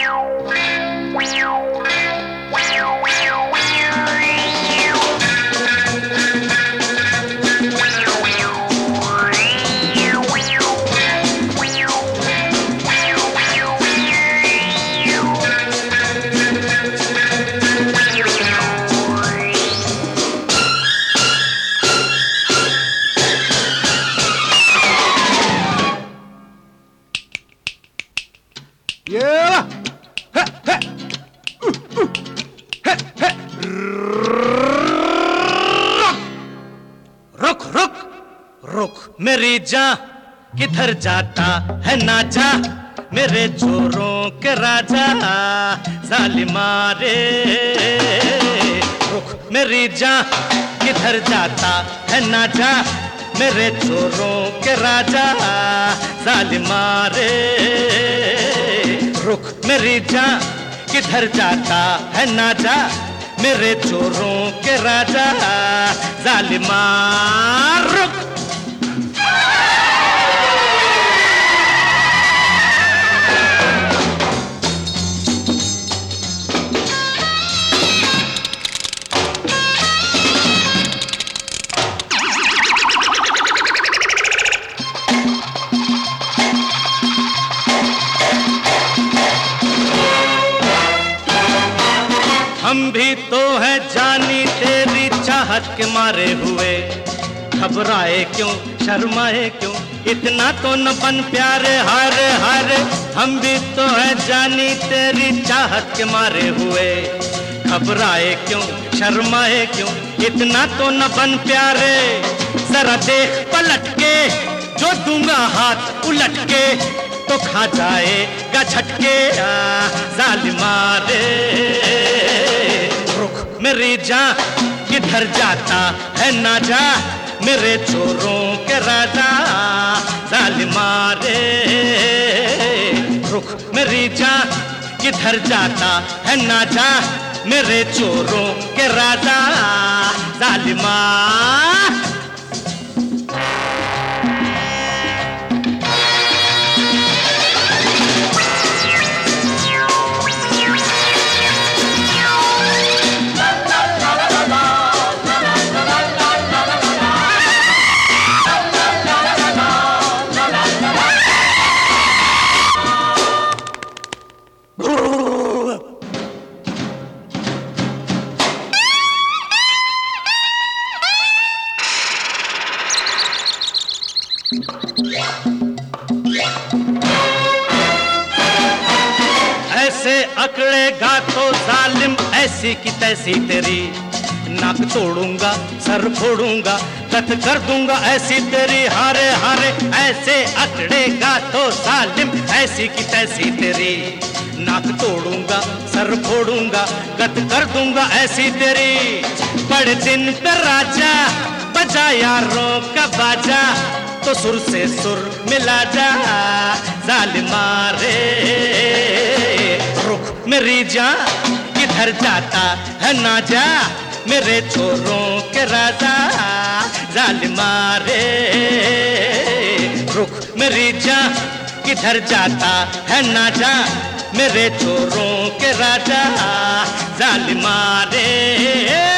रुक रुक रुक मेरी जान, किधर जाता है ना जा, मेरे चोरों के राजा जालिमा रे। रुक मेरी जान, किधर जाता है ना जा, मेरे चोरों के राजा जालिमा रे। रुक मेरी जान, किधर जाता है ना जा, मेरे चोरों के राजा जालिमा। रुक हम भी तो है जानी तेरी चाहत के मारे हुए, घबराए क्यों शर्माए क्यों, इतना तो न बन प्यारे हारे हारे। हम भी तो है जानी तेरी चाहत के मारे हुए, घबराए क्यों शर्माए क्यों, इतना तो न बन प्यारे। जरा देख पलट के, जो दूंगा हाथ उलट के, तो खा जाएगा झटके जालिमा रे। रुक मेरी जान, किधर जाता है ना जा, मेरे चोरों के राजा जालिमा रे। रुक मेरी जान, किधर जाता है ना जा, मेरे चोरों के राजा जालिमा। ऐसे अकड़ेगा तो जालिम ऐसी की तैसी तेरी, नाक तोड़ूंगा सर फोड़ूंगा कत कर दूंगा ऐसी तेरी हारे हारे। ऐसे अकड़ेगा तो जालिम ऐसी की तैसी तेरी, नाक तोड़ूंगा सर फोड़ूंगा कत कर दूंगा ऐसी तेरी। बड़े दिन का राजा बजा यारों का बाजा, तो सुर से सुर मिला जा जालिमा रे। रुक मेरी जान, किधर जाता है ना जा, मेरे चोरों के राजा जालिमा रे। रुक मेरी जान, किधर जाता है ना जा, मेरे चोरों के राजा जालिमा रे।